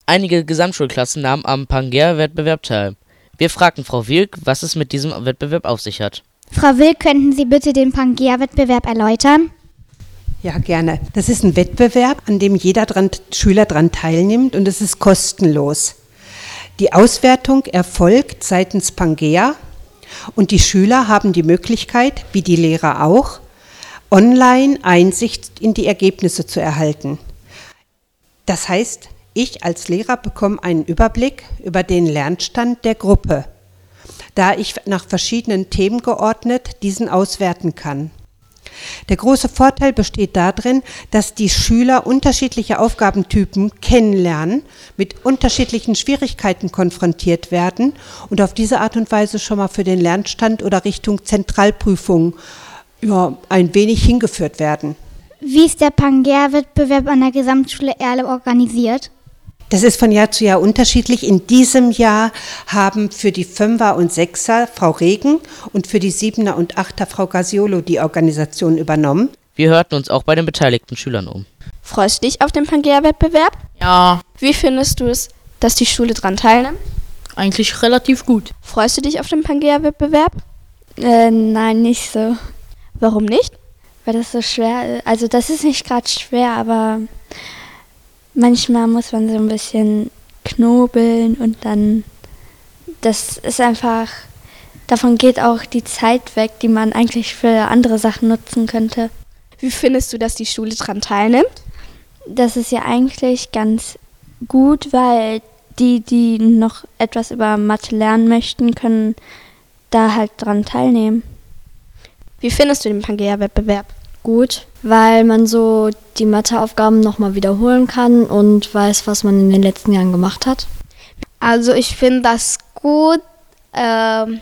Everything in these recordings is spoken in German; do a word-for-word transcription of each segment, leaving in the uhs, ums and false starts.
Einige Gesamtschulklassen nahmen am Pangea-Wettbewerb teil. Wir fragten Frau Wilk, was es mit diesem Wettbewerb auf sich hat. Frau Wilk, könnten Sie bitte den Pangea-Wettbewerb erläutern? Ja, gerne. Das ist ein Wettbewerb, an dem jeder dran, Schüler daran teilnimmt, und es ist kostenlos. Die Auswertung erfolgt seitens Pangea und die Schüler haben die Möglichkeit, wie die Lehrer auch, online Einsicht in die Ergebnisse zu erhalten. Das heißt, ich als Lehrer bekomme einen Überblick über den Lernstand der Gruppe, da ich nach verschiedenen Themen geordnet diesen auswerten kann. Der große Vorteil besteht darin, dass die Schüler unterschiedliche Aufgabentypen kennenlernen, mit unterschiedlichen Schwierigkeiten konfrontiert werden und auf diese Art und Weise schon mal für den Lernstand oder Richtung Zentralprüfung ja, ein wenig hingeführt werden. Wie ist der Pangea-Wettbewerb an der Gesamtschule Erle organisiert? Das ist von Jahr zu Jahr unterschiedlich. In diesem Jahr haben für die Fünfer und Sechser Frau Regen und für die Siebener und Achter Frau Gasiolo die Organisation übernommen. Wir hörten uns auch bei den beteiligten Schülern um. Freust du dich auf den Pangea-Wettbewerb? Ja, Wie findest du es, dass die Schule daran teilnimmt? eigentlich relativ gut. Freust du dich auf den Pangea-Wettbewerb? Äh, nein, nicht so, Warum nicht? weil das so schwer ist. Also das ist nicht gerade schwer, aber manchmal muss man so ein bisschen knobeln und dann, das ist einfach, davon geht auch die Zeit weg, die man eigentlich für andere Sachen nutzen könnte. Wie findest du, dass die Schule daran teilnimmt? Das ist ja eigentlich ganz gut, weil die, die noch etwas über Mathe lernen möchten, können da halt dran teilnehmen. Wie findest du den Pangea-Wettbewerb? Gut, weil man so die Matheaufgaben nochmal wiederholen kann und weiß, was man in den letzten Jahren gemacht hat. Also ich finde das gut, ähm,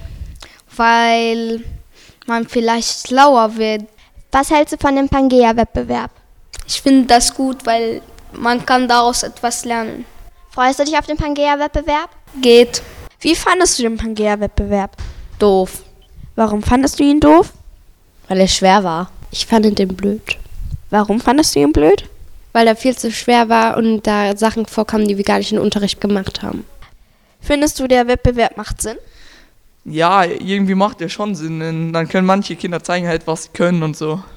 weil man vielleicht schlauer wird. Was hältst du von dem Pangea-Wettbewerb? Ich finde das gut, weil man kann daraus etwas lernen. Freust du dich auf den Pangea-Wettbewerb? Geht. Wie fandest du den Pangea-Wettbewerb? Doof. Warum fandest du ihn doof? Weil er schwer war. Ich fand den blöd. Warum fandest du ihn blöd? Weil er viel zu schwer war und da Sachen vorkamen, die wir gar nicht im Unterricht gemacht haben. Findest du, der Wettbewerb macht Sinn? Ja, irgendwie macht der schon Sinn, denn dann können manche Kinder zeigen halt, was sie können und so.